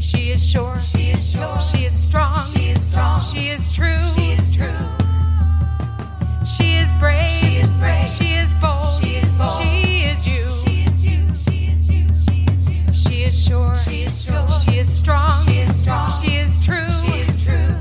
She is sure. She is sure. She is strong. She is strong. She is true. She is true. She is brave. She is brave. She is bold. She is bold. She is you. She is you. She is you. She is you. She is sure. She is sure. She is strong. She is strong. She is true. She is true.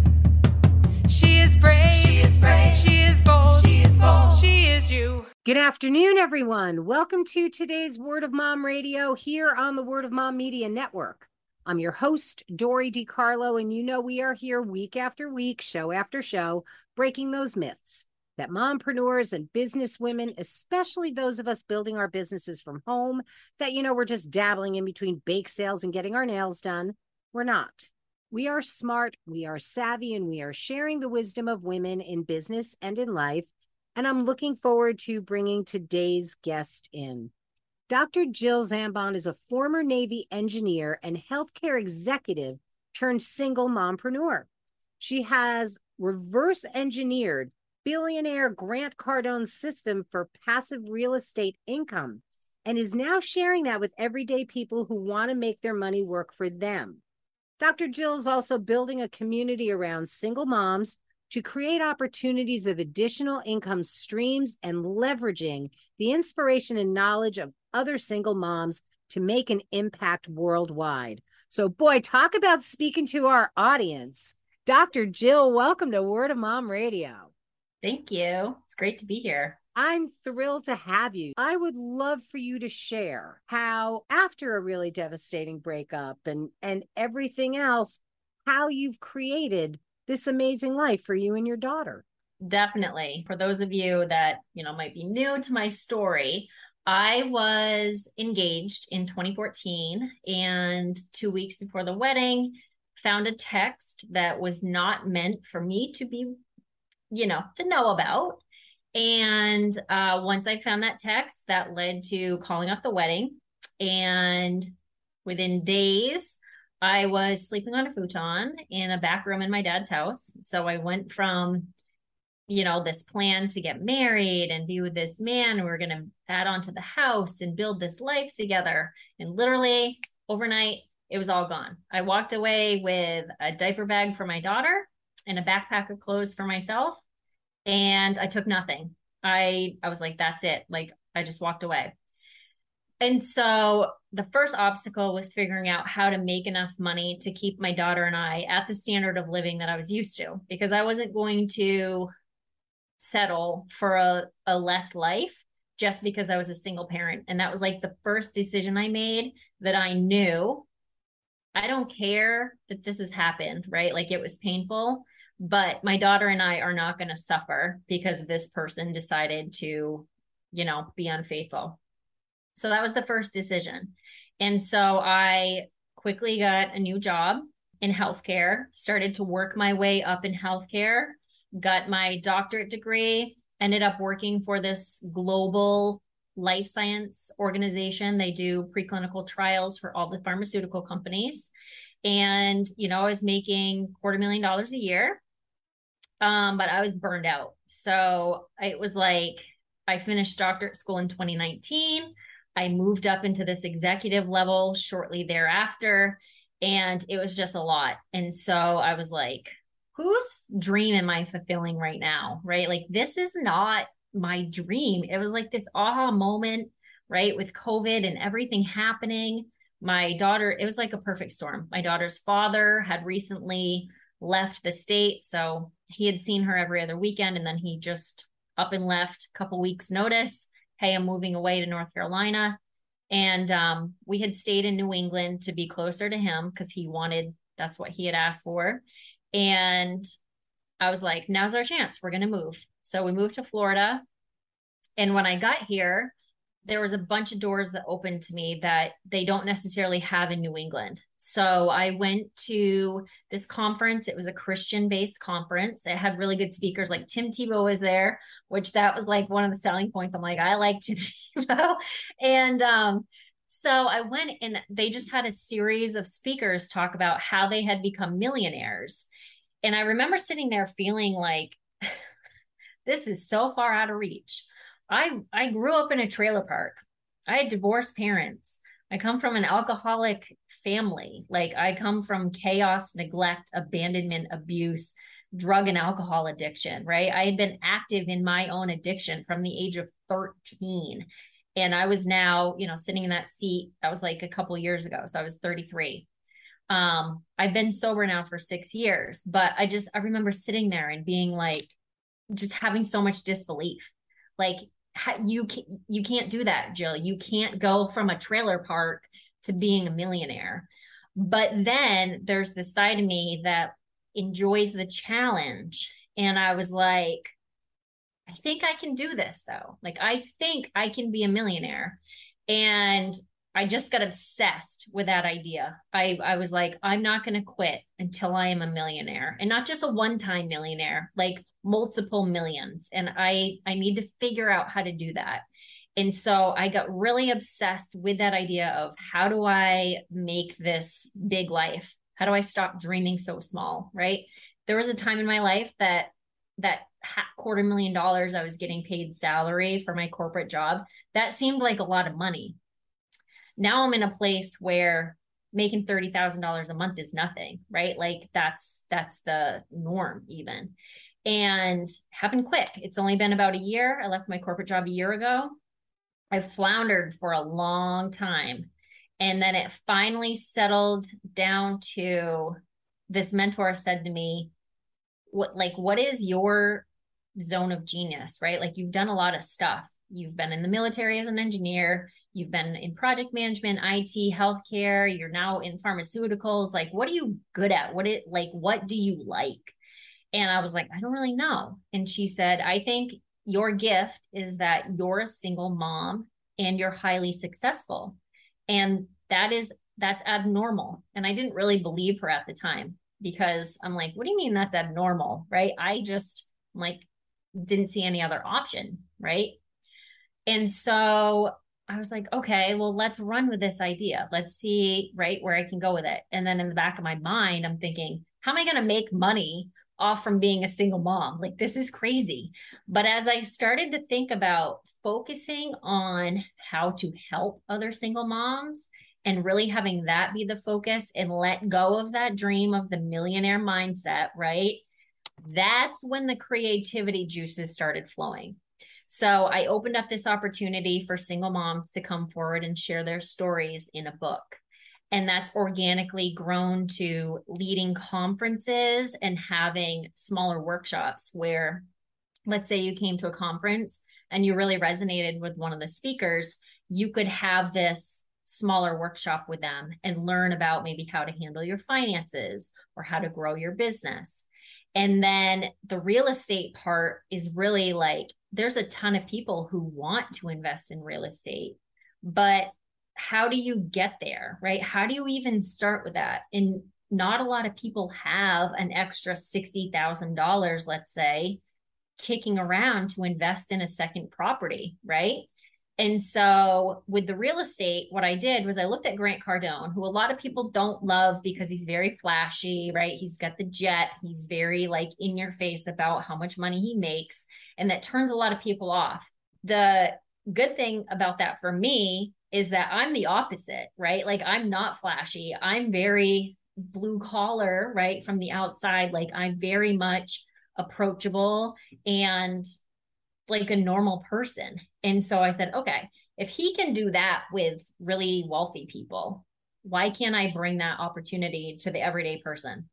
She is brave. She is brave. She is bold. She is bold. She is you. Good afternoon, everyone. Welcome to today's Word of Mom Radio here on the Word of Mom Media Network. I'm your host, Dory DiCarlo, and you know we are here week after week, show after show, breaking those myths that mompreneurs and business women, especially those of us building our businesses from home, that, we're just dabbling in between bake sales and getting our nails done. We're not. We are smart, we are savvy, and we are sharing the wisdom of women in business and in life. And I'm looking forward to bringing today's guest in. Dr. Jill Zambon is a former Navy engineer and healthcare executive turned single mompreneur. She has reverse engineered billionaire Grant Cardone's system for passive real estate income and is now sharing that with everyday people who want to make their money work for them. Dr. Jill is also building a community around single moms to create opportunities of additional income streams and leveraging the inspiration and knowledge of other single moms to make an impact worldwide. So, boy, talk about speaking to our audience. Dr. Jill, welcome to Word of Mom Radio. Thank you. It's great to be here. I'm thrilled to have you. I would love for you to share how, after a really devastating breakup and everything else, how you've created this amazing life for you and your daughter. Definitely. For those of you that, might be new to my story, I was engaged in 2014 and 2 weeks before the wedding, found a text that was not meant for me to be, to know about. And once I found that text, that led to calling off the wedding. And within days, I was sleeping on a futon in a back room in my dad's house. So I went from, this plan to get married and be with this man. And we were going to add on to the house and build this life together. And literally overnight, it was all gone. I walked away with a diaper bag for my daughter and a backpack of clothes for myself. And I took nothing. I was like, that's it. Like, I just walked away. And so the first obstacle was figuring out how to make enough money to keep my daughter and I at the standard of living that I was used to, because I wasn't going to settle for a less life just because I was a single parent. And that was like the first decision I made that I knew, I don't care that this has happened, right? Like, it was painful, but my daughter and I are not going to suffer because this person decided to, be unfaithful. So that was the first decision. And so I quickly got a new job in healthcare, started to work my way up in healthcare, got my doctorate degree, ended up working for this global life science organization. They do preclinical trials for all the pharmaceutical companies. And, I was making $250,000 a year. But I was burned out. So it was like, I finished doctorate school in 2019. I moved up into this executive level shortly thereafter, and it was just a lot. And so I was like, whose dream am I fulfilling right now? Right? Like, this is not my dream. It was like this aha moment, right? With COVID and everything happening. My daughter, it was like a perfect storm. My daughter's father had recently left the state. So he had seen her every other weekend, and then he just up and left, a couple weeks notice. Hey, I'm moving away to North Carolina. And we had stayed in New England to be closer to him because that's what he had asked for. And I was like, now's our chance. We're going to move. So we moved to Florida. And when I got here, there was a bunch of doors that opened to me that they don't necessarily have in New England. So I went to this conference. It was a Christian-based conference. It had really good speakers, like Tim Tebow was there, which that was like one of the selling points. I'm like, I like Tim Tebow. And so I went, and they just had a series of speakers talk about how they had become millionaires. And I remember sitting there feeling like, this is so far out of reach. I grew up in a trailer park. I had divorced parents. I come from an alcoholic family. Like I come from chaos, neglect, abandonment, abuse, drug and alcohol addiction, right? I had been active in my own addiction from the age of 13. And I was now, sitting in that seat. That was like a couple years ago. So I was 33. I've been sober now for 6 years, but I remember sitting there and being like, just having so much disbelief. Like you can't do that, Jill. You can't go from a trailer park to being a millionaire. But then there's this side of me that enjoys the challenge. And I was like, I think I can do this though. Like, I think I can be a millionaire. And I just got obsessed with that idea. I was like, I'm not going to quit until I am a millionaire, and not just a one-time millionaire, like multiple millions. And I need to figure out how to do that. And so I got really obsessed with that idea of how do I make this big life? How do I stop dreaming so small? Right. There was a time in my life that $250,000 I was getting paid salary for my corporate job. That seemed like a lot of money. Now I'm in a place where making $30,000 a month is nothing, right? Like that's the norm even. And happened quick. It's only been about a year. I left my corporate job a year ago. I floundered for a long time. And then it finally settled down to this mentor said to me, what is your zone of genius, right? Like you've done a lot of stuff. You've been in the military as an engineer. You've been in project management, IT, healthcare. You're now in pharmaceuticals. Like, what are you good at? What do you like? And I was like, I don't really know. And she said, I think your gift is that you're a single mom and you're highly successful. And that's abnormal. And I didn't really believe her at the time because I'm like, what do you mean that's abnormal? Right. I just didn't see any other option. Right. And so I was like, okay, well, let's run with this idea. Let's see, right, where I can go with it. And then in the back of my mind, I'm thinking, how am I going to make money off from being a single mom? Like, this is crazy. But as I started to think about focusing on how to help other single moms and really having that be the focus and let go of that dream of the millionaire mindset, right? That's when the creativity juices started flowing. So I opened up this opportunity for single moms to come forward and share their stories in a book. And that's organically grown to leading conferences and having smaller workshops where, let's say you came to a conference and you really resonated with one of the speakers, you could have this smaller workshop with them and learn about maybe how to handle your finances or how to grow your business. And then the real estate part is really like, there's a ton of people who want to invest in real estate, but how do you get there, right? How do you even start with that? And not a lot of people have an extra $60,000, let's say, kicking around to invest in a second property, right? And so with the real estate, what I did was I looked at Grant Cardone, who a lot of people don't love because he's very flashy, right? He's got the jet. He's very in your face about how much money he makes. And that turns a lot of people off. The good thing about that for me is that I'm the opposite, right? Like I'm not flashy. I'm very blue collar, right? From the outside, like I'm very much approachable and like a normal person. And so I said, okay, if he can do that with really wealthy people, why can't I bring that opportunity to the everyday person?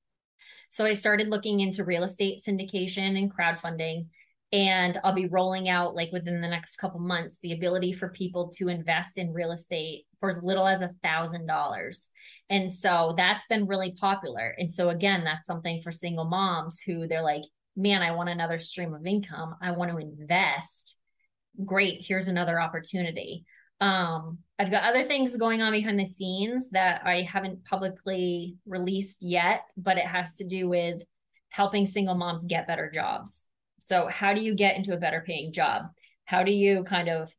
So I started looking into real estate syndication and crowdfunding. And I'll be rolling out within the next couple months, the ability for people to invest in real estate for as little as $1,000. And so that's been really popular. And so again, that's something for single moms who they're like, man, I want another stream of income. I want to invest. Great. Here's another opportunity. I've got other things going on behind the scenes that I haven't publicly released yet, but it has to do with helping single moms get better jobs. So how do you get into a better paying job? How do you kind of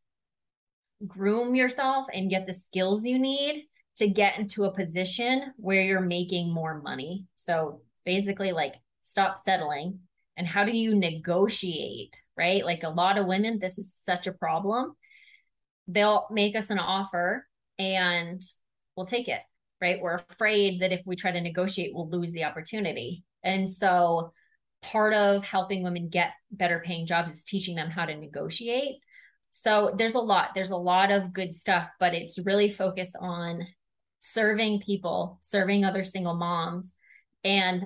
groom yourself and get the skills you need to get into a position where you're making more money? So basically stop settling. And how do you negotiate, right? Like a lot of women, this is such a problem. They'll make us an offer and we'll take it, right? We're afraid that if we try to negotiate, we'll lose the opportunity. And so part of helping women get better paying jobs is teaching them how to negotiate. So there's a lot of good stuff, but it's really focused on serving people, serving other single moms, and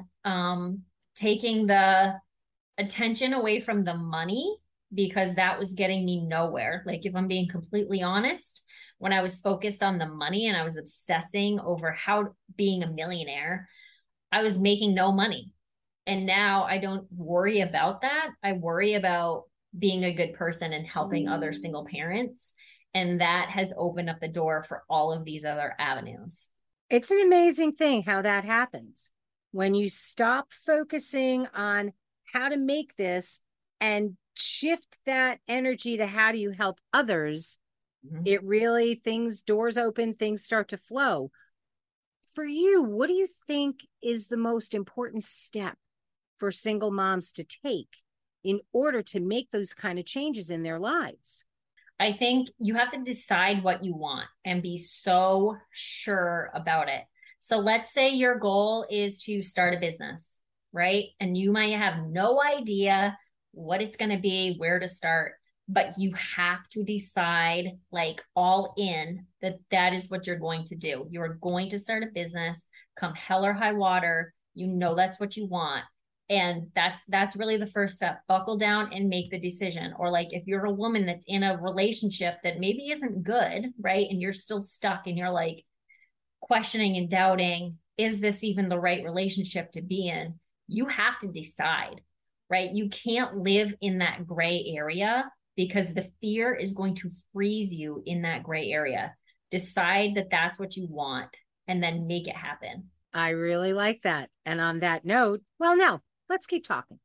taking the attention away from the money, because that was getting me nowhere. Like, if I'm being completely honest, when I was focused on the money and I was obsessing over how being a millionaire, I was making no money. And now I don't worry about that. I worry about being a good person and helping other single parents. And that has opened up the door for all of these other avenues. It's an amazing thing how that happens. When you stop focusing on how to make this and shift that energy to how do you help others, it really, doors open, things start to flow. For you, what do you think is the most important step for single moms to take in order to make those kind of changes in their lives? I think you have to decide what you want and be so sure about it. So let's say your goal is to start a business, right? And you might have no idea what it's going to be, where to start, but you have to decide, like, all in, that is what you're going to do. You're going to start a business, come hell or high water. You know that's what you want. And that's really the first step. Buckle down and make the decision. Or, like, if you're a woman that's in a relationship that maybe isn't good, right? And you're still stuck and you're like questioning and doubting, is this even the right relationship to be in? You have to decide, right? You can't live in that gray area, because the fear is going to freeze you in that gray area. Decide that that's what you want and then make it happen. I really like that. And on that note, well, no, let's keep talking.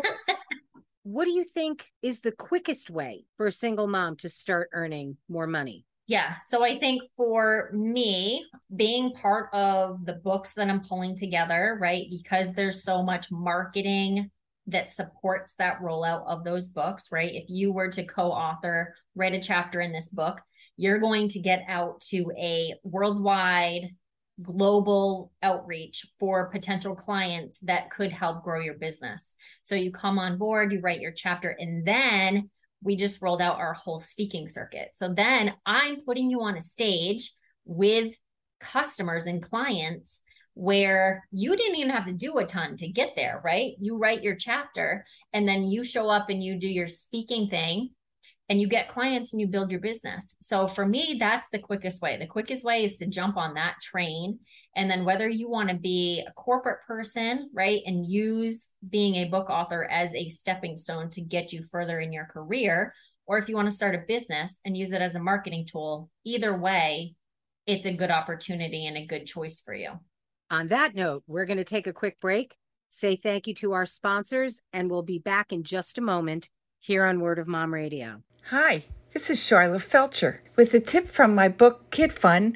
What do you think is the quickest way for a single mom to start earning more money? Yeah. So I think for me, being part of the books that I'm pulling together, right? Because there's so much marketing that supports that rollout of those books, right? If you were to co-author, write a chapter in this book, you're going to get out to a worldwide, global outreach for potential clients that could help grow your business. So you come on board, you write your chapter, and then we just rolled out our whole speaking circuit. So then I'm putting you on a stage with customers and clients where you didn't even have to do a ton to get there, right? You write your chapter and then you show up and you do your speaking thing and you get clients and you build your business. So for me, that's the quickest way. The quickest way is to jump on that train. And then whether you want to be a corporate person, right, and use being a book author as a stepping stone to get you further in your career, or if you want to start a business and use it as a marketing tool, either way, it's a good opportunity and a good choice for you. On that note, we're going to take a quick break, say thank you to our sponsors, and we'll be back in just a moment here on Word of Mom Radio. Hi, this is Charla Felcher with a tip from my book, Kid Fun,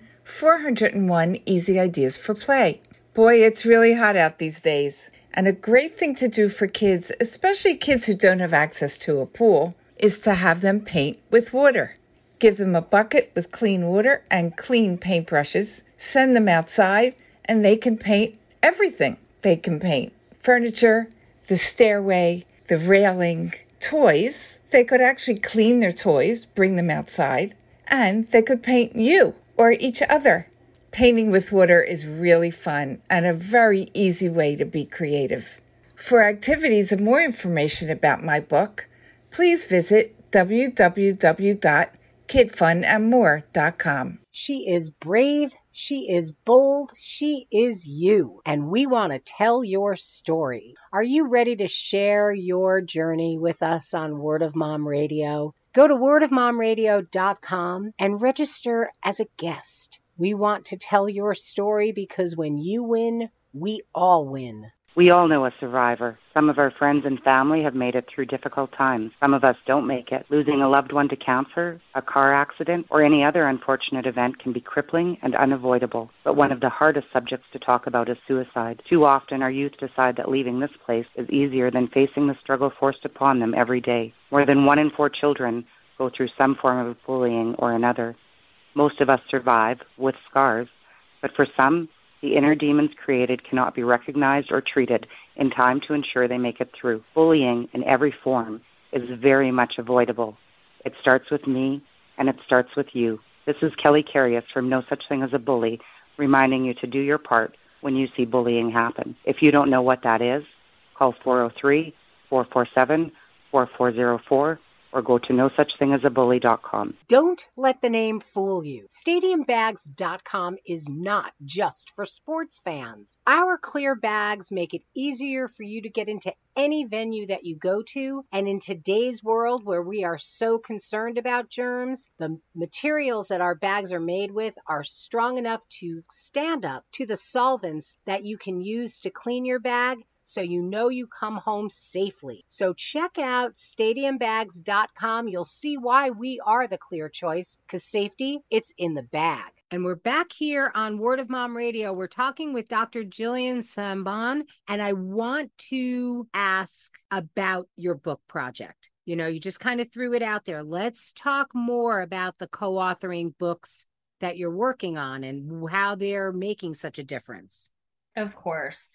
401 Easy Ideas for Play. Boy, it's really hot out these days. And a great thing to do for kids, especially kids who don't have access to a pool, is to have them paint with water. Give them a bucket with clean water and clean paintbrushes, send them outside, and they can paint everything. They can paint furniture, the stairway, the railing, toys. They could actually clean their toys, bring them outside, and they could paint you or each other. Painting with water is really fun and a very easy way to be creative. For activities and more information about my book, please visit www.kidfunandmore.com. She is brave, she is bold, she is you, and we want to tell your story. Are you ready to share your journey with us on Word of Mom Radio? Go to wordofmomradio.com and register as a guest. We want to tell your story because when you win, we all win. We all know a survivor. Some of our friends and family have made it through difficult times. Some of us don't make it. Losing a loved one to cancer, a car accident, or any other unfortunate event can be crippling and unavoidable. But one of the hardest subjects to talk about is suicide. Too often our youth decide that leaving this place is easier than facing the struggle forced upon them every day. More than 1 in 4 children go through some form of bullying or another. Most of us survive, with scars, But for some, the inner demons created cannot be recognized or treated in time to ensure they make it through. Bullying in every form is very much avoidable. It starts with me, and it starts with you. This is Kelly Carius from No Such Thing as a Bully, reminding you to do your part when you see bullying happen. If you don't know what that is, call 403-447-4404 or go to nosuchthingasabully.com. Don't let the name fool you. StadiumBags.com is not just for sports fans. Our clear bags make it easier for you to get into any venue that you go to. And in today's world where we are so concerned about germs, the materials that our bags are made with are strong enough to stand up to the solvents that you can use to clean your bag, so you know you come home safely. So check out StadiumBags.com. You'll see why we are the clear choice, because safety, it's in the bag. And we're back here on Word of Mom Radio. We're talking with Dr. Jillian Sambon, and I want to ask about your book project. You know, you just kind of threw it out there. Let's talk more about the co-authoring books that you're working on and how they're making such a difference. Of course.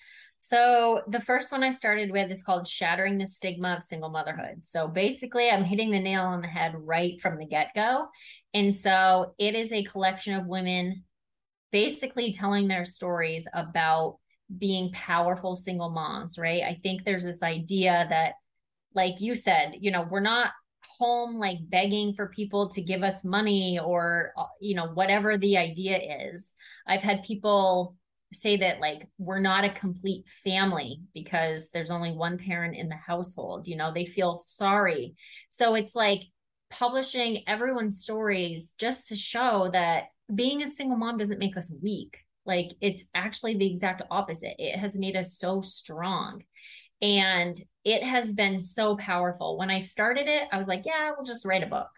So the first one I started with is called Shattering the Stigma of Single Motherhood. So basically, I'm hitting the nail on the head right from the get-go. And so it is a collection of women basically telling their stories about being powerful single moms, right? I think there's this idea that, like you said, you know, we're not home like begging for people to give us money or, you know, whatever the idea is. I've had people say that like we're not a complete family because there's only one parent in the household. You know, they feel sorry. So it's like publishing everyone's stories just to show that being a single mom doesn't make us weak. Like it's actually the exact opposite. It has made us so strong. And it has been so powerful. When I started it, I was like, yeah, we'll just write a book.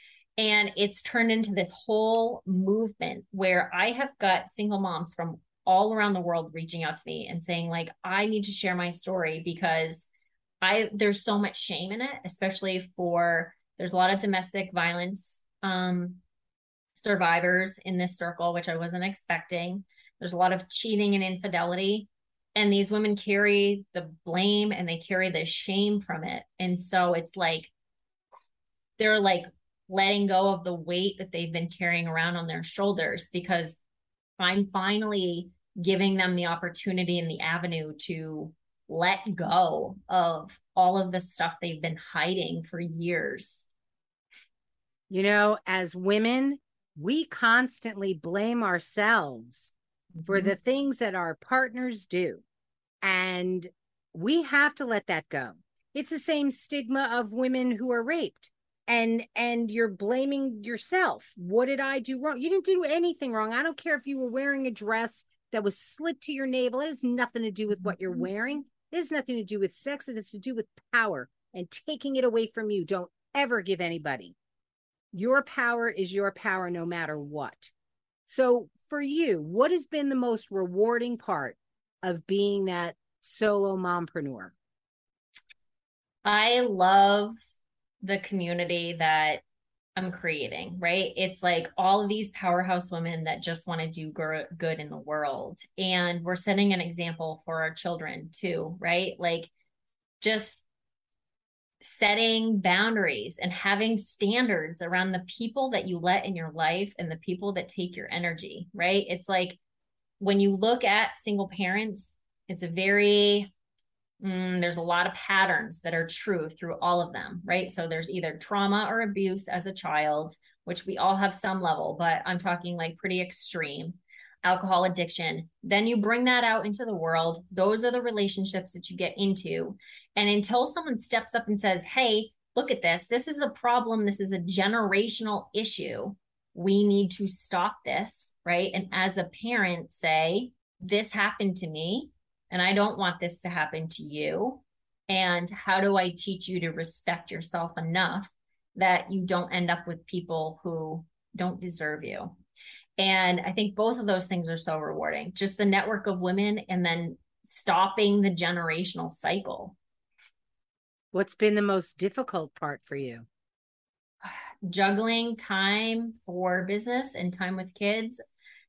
And it's turned into this whole movement where I have got single moms from all around the world reaching out to me and saying like, I need to share my story because there's so much shame in it, especially there's a lot of domestic violence survivors in this circle, which I wasn't expecting. There's a lot of cheating and infidelity, and these women carry the blame and they carry the shame from it. And so it's like, they're like letting go of the weight that they've been carrying around on their shoulders, because I'm finally giving them the opportunity and the avenue to let go of all of the stuff they've been hiding for years. You know, as women, we constantly blame ourselves for the things that our partners do. And we have to let that go. It's the same stigma of women who are raped. And you're blaming yourself. What did I do wrong? You didn't do anything wrong. I don't care if you were wearing a dress that was slit to your navel. It has nothing to do with what you're wearing. It has nothing to do with sex. It has to do with power and taking it away from you. Don't ever give anybody. Your power is your power no matter what. So for you, what has been the most rewarding part of being that solo mompreneur? I love the community that I'm creating, right? It's like all of these powerhouse women that just want to do good in the world. And we're setting an example for our children too, right? Like just setting boundaries and having standards around the people that you let in your life and the people that take your energy, right? It's like when you look at single parents, it's a very there's a lot of patterns that are true through all of them, right? So there's either trauma or abuse as a child, which we all have some level, but I'm talking like pretty extreme. Alcohol addiction. Then you bring that out into the world. Those are the relationships that you get into. And until someone steps up and says, hey, look at this. This is a problem. This is a generational issue. We need to stop this, right? And as a parent say, this happened to me, and I don't want this to happen to you. And how do I teach you to respect yourself enough that you don't end up with people who don't deserve you? And I think both of those things are so rewarding. Just the network of women and then stopping the generational cycle. What's been the most difficult part for you? Juggling time for business and time with kids.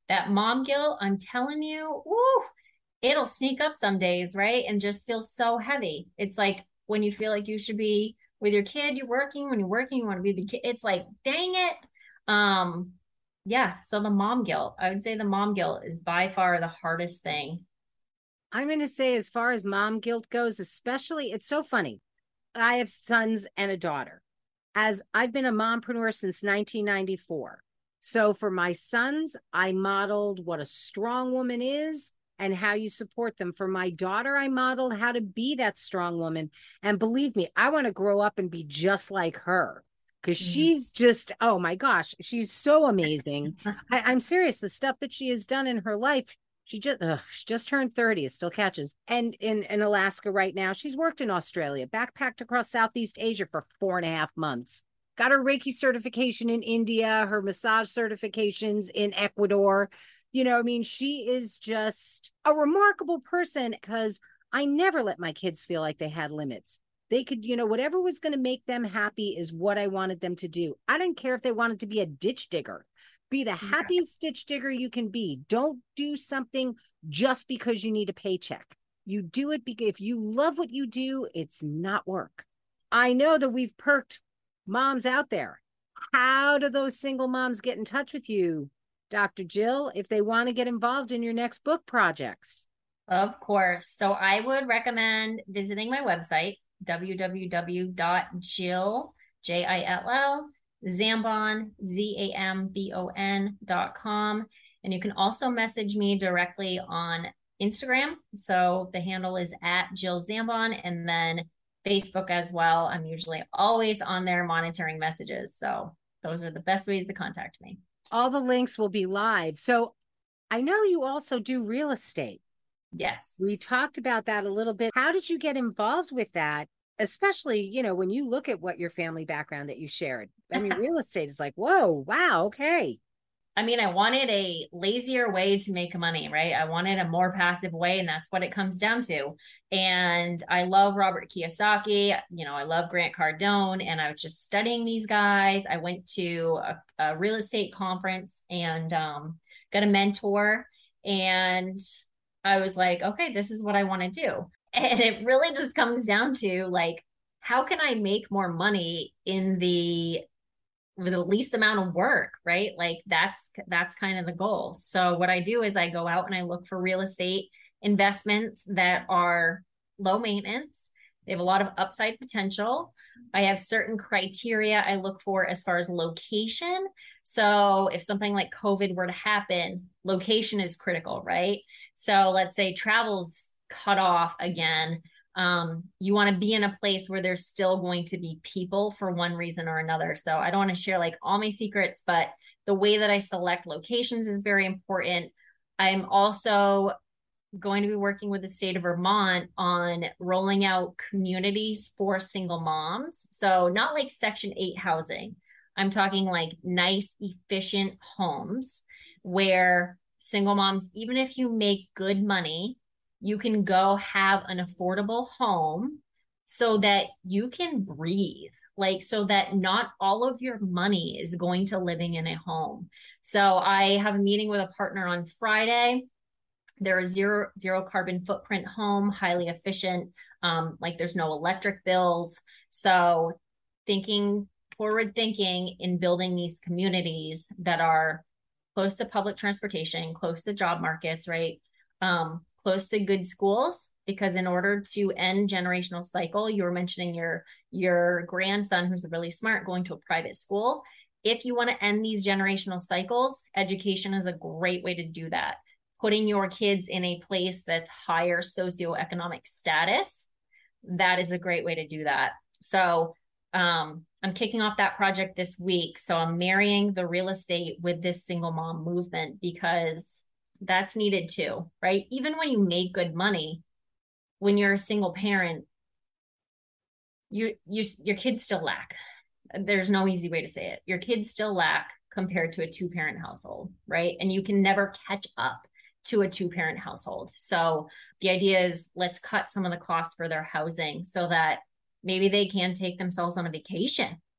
that mom guilt, I'm telling you, woo, it'll sneak up some days, right? And just feel so heavy. It's like when you feel like you should be with your kid, you're working. When you're working, you want to be the kid. It's like, dang it. Yeah. So the mom guilt, I would say the mom guilt is by far the hardest thing. I'm going to say, as far as mom guilt goes, especially, it's so funny. I have sons and a daughter. As I've been a mompreneur since 1994. So for my sons, I modeled what a strong woman is and how you support them. For my daughter, I modeled how to be that strong woman. And believe me, I want to grow up and be just like her because she's just, oh my gosh, she's so amazing. I'm serious. The stuff that she has done in her life, she just turned 30. It still catches. And in Alaska right now, she's worked in Australia, backpacked across Southeast Asia for 4.5 months, got her Reiki certification in India, her massage certifications in Ecuador. You know, I mean, she is just a remarkable person because I never let my kids feel like they had limits. They could, whatever was going to make them happy is what I wanted them to do. I didn't care if they wanted to be a ditch digger. Be the happiest ditch digger you can be. Don't do something just because you need a paycheck. You do it because if you love what you do, it's not work. I know that we've perked moms out there. How do those single moms get in touch with you, Dr. Jill, if they want to get involved in your next book projects? Of course. So I would recommend visiting my website, www.jill, Jill, Zambon, ZAMBON.com. And you can also message me directly on Instagram. So the handle is at Jill Zambon, and then Facebook as well. I'm usually always on there monitoring messages. So those are the best ways to contact me. All the links will be live. So I know you also do real estate. Yes. We talked about that a little bit. How did you get involved with that? Especially, when you look at what your family background that you shared. I mean, real estate is like, whoa, wow, okay. I mean, I wanted a lazier way to make money, right? I wanted a more passive way, and that's what it comes down to. And I love Robert Kiyosaki, I love Grant Cardone, and I was just studying these guys. I went to a real estate conference and got a mentor, and I was like, okay, this is what I want to do. And it really just comes down to like, how can I make more money with the least amount of work, right? Like that's kind of the goal. So what I do is I go out and I look for real estate investments that are low maintenance. They have a lot of upside potential. I have certain criteria I look for as far as location. So if something like COVID were to happen, location is critical, right? So let's say travel's cut off again. You want to be in a place where there's still going to be people for one reason or another. So I don't want to share like all my secrets, but the way that I select locations is very important. I'm also going to be working with the state of Vermont on rolling out communities for single moms. So not like Section 8 housing. I'm talking like nice, efficient homes where single moms, even if you make good money, you can go have an affordable home so that you can breathe, like so that not all of your money is going to living in a home. So I have a meeting with a partner on Friday. They're a zero carbon footprint home, highly efficient. Like there's no electric bills. So forward thinking in building these communities that are close to public transportation, close to job markets, right? Close to good schools, because in order to end generational cycle, you were mentioning your grandson who's really smart going to a private school. If you want to end these generational cycles, education is a great way to do that. Putting your kids in a place that's higher socioeconomic status, that is a great way to do that. So I'm kicking off that project this week. So I'm marrying the real estate with this single mom movement because that's needed too, right? Even when you make good money, when you're a single parent, your kids still lack. There's no easy way to say it. Your kids still lack compared to a 2-parent household, right? And you can never catch up to a 2-parent household. So the idea is let's cut some of the costs for their housing so that maybe they can take themselves on a vacation,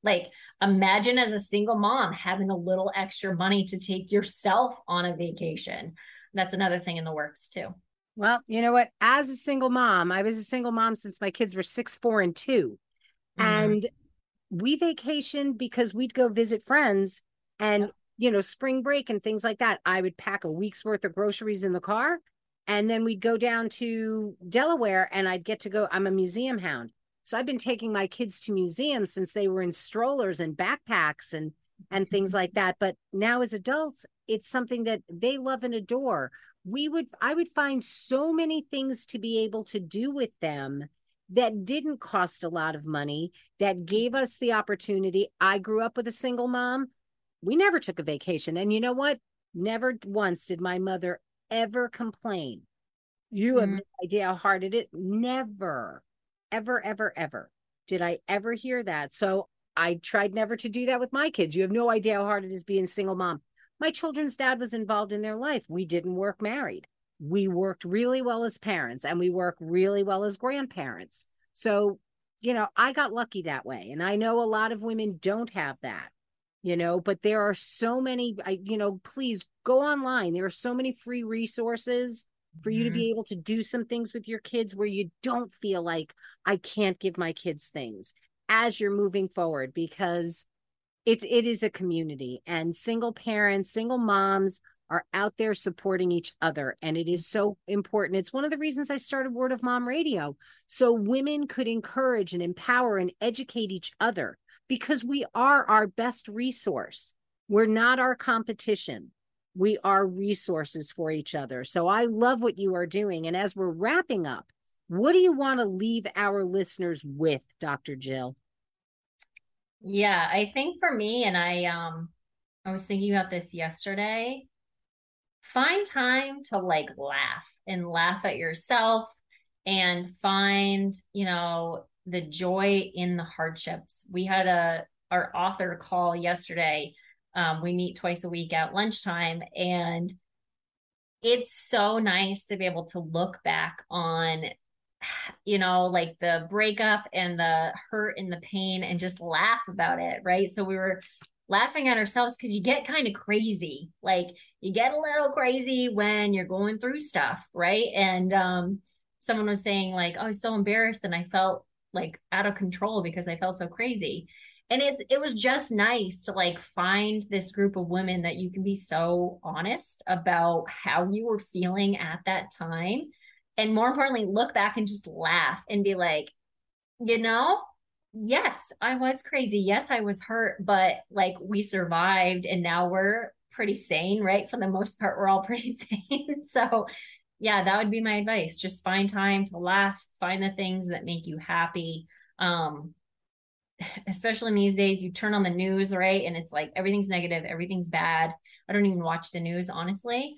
Like, imagine as a single mom having a little extra money to take yourself on a vacation. That's another thing in the works too. Well, you know what? As a single mom, I was a single mom since my kids were 6, 4, and 2. And we vacationed because we'd go visit friends and, spring break and things like that. I would pack a week's worth of groceries in the car, and then we'd go down to Delaware and I'd get to go. I'm a museum hound. So I've been taking my kids to museums since they were in strollers and backpacks and things like that. But now as adults, it's something that they love and adore. I would find so many things to be able to do with them that didn't cost a lot of money, that gave us the opportunity. I grew up with a single mom. We never took a vacation. And you know what? Never once did my mother ever complain. You have no idea how hard it is. Never, ever, ever, ever did I ever hear that. So I tried never to do that with my kids. You have no idea how hard it is being a single mom. My children's dad was involved in their life. We didn't work married. We worked really well as parents, and we work really well as grandparents. So, I got lucky that way. And I know a lot of women don't have that, but there are so many, please go online. There are so many free resources for you to be able to do some things with your kids where you don't feel like I can't give my kids things as you're moving forward, because it is a community, and single parents, single moms are out there supporting each other. And it is so important. It's one of the reasons I started Word of Mom Radio, so women could encourage and empower and educate each other, because we are our best resource. We're not our competition. We are resources for each other. So I love what you are doing. And as we're wrapping up, what do you want to leave our listeners with, Dr. Jill? Yeah, I think for me, and I was thinking about this yesterday, find time to laugh at yourself, and find, the joy in the hardships. We had our author call yesterday. We meet twice a week at lunchtime, and it's so nice to be able to look back on, like the breakup and the hurt and the pain, and just laugh about it, right? So we were laughing at ourselves, because you get kind of crazy. Like, you get a little crazy when you're going through stuff, right? And someone was saying, like, oh, I was so embarrassed and I felt like out of control because I felt so crazy. And it was just nice to find this group of women that you can be so honest about how you were feeling at that time. And more importantly, look back and just laugh and be like, yes, I was crazy. Yes, I was hurt, but we survived, and now we're pretty sane, right? For the most part, we're all pretty sane. So yeah, that would be my advice. Just find time to laugh, find the things that make you happy. Especially in these days, you turn on the news, right? And it's like, everything's negative, everything's bad. I don't even watch the news, honestly.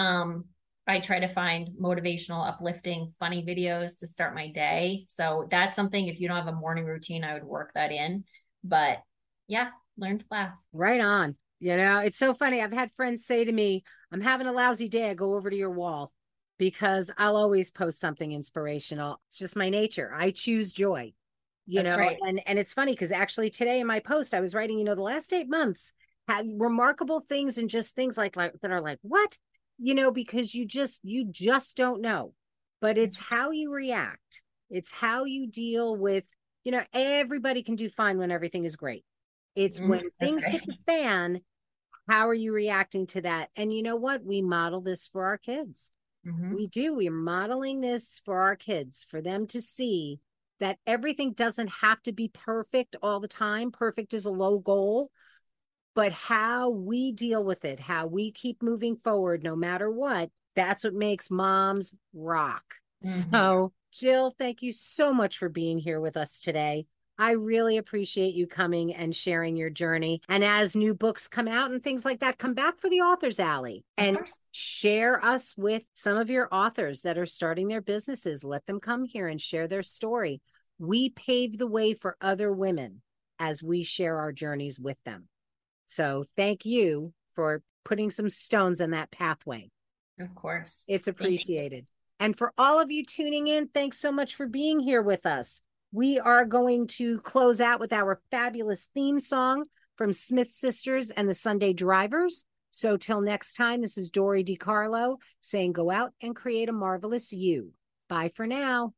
I try to find motivational, uplifting, funny videos to start my day. So that's something, if you don't have a morning routine, I would work that in. But yeah, learn to laugh. Right on. It's so funny. I've had friends say to me, I'm having a lousy day. I go over to your wall, because I'll always post something inspirational. It's just my nature. I choose joy, Right. And it's funny, because actually today in my post, I was writing, the last 8 months had remarkable things, and just things like that are like, what? Because you just don't know. But it's how you react. It's how you deal with, everybody can do fine when everything is great. It's when things hit the fan, how are you reacting to that? And you know what? We model this for our kids. We do. We're modeling this for our kids, for them to see that everything doesn't have to be perfect all the time. Perfect is a low goal. But how we deal with it, how we keep moving forward, no matter what, that's what makes moms rock. So, Jill, thank you so much for being here with us today. I really appreciate you coming and sharing your journey. And as new books come out and things like that, come back for the Author's Alley and share us with some of your authors that are starting their businesses. Let them come here and share their story. We pave the way for other women as we share our journeys with them. So thank you for putting some stones in that pathway. Of course. It's appreciated. And for all of you tuning in, thanks so much for being here with us. We are going to close out with our fabulous theme song from Smith Sisters and the Sunday Drivers. So till next time, this is Dory DiCarlo saying go out and create a marvelous you. Bye for now.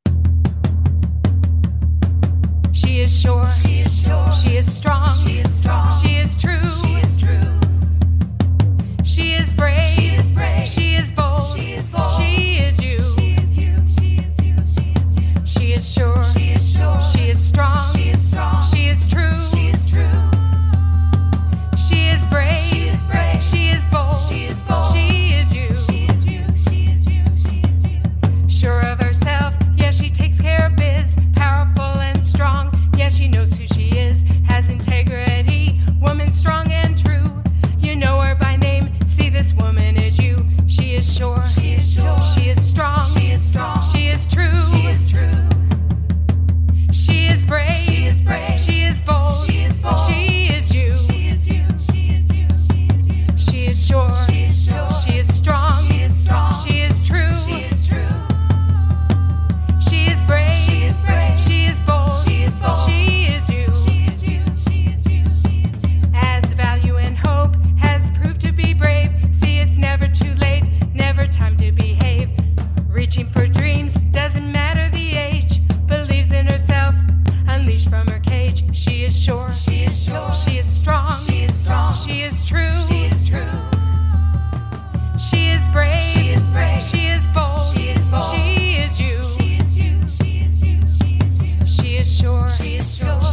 She is sure, she is sure, she is strong, she is strong, she is true, she is true. She is brave, she is brave, she is bold, she is bold, she is you, she is you, she is you, she is you. She is sure, she is sure, she is strong, she is strong, she is true, she is true. She is brave, she is brave, she is bold, she is bold, she is you, she is you, she is you, she is you. Sure of herself, yeah, she takes care of biz, powerful and strong, yeah, she knows who she is, has integrity, woman strong and true. You know her by name, see this woman is you. She is sure, she is sure, she is strong, she is strong, she is true, she is true. She is brave, she is brave, she is bold, she is bold, she is you, she is you, she is you, she is you. She is sure, she is sure, she is strong, she is strong, she is true, she is true. She is brave, she is brave, she is bold, she is bold, she is you, she is you, she is you, she is you. Adds value and hope, has proved to be brave. See, it's never too late, never time to behave. Reaching for dreams, doesn't matter the age. Believes in herself, unleashed from her cage. She is sure, she is sure, she is strong, she is strong, she is true, she is true. She is brave, she is brave, she is bold, she is bold, she is you, she is you, she is you, she is you. She is sure, she is sure,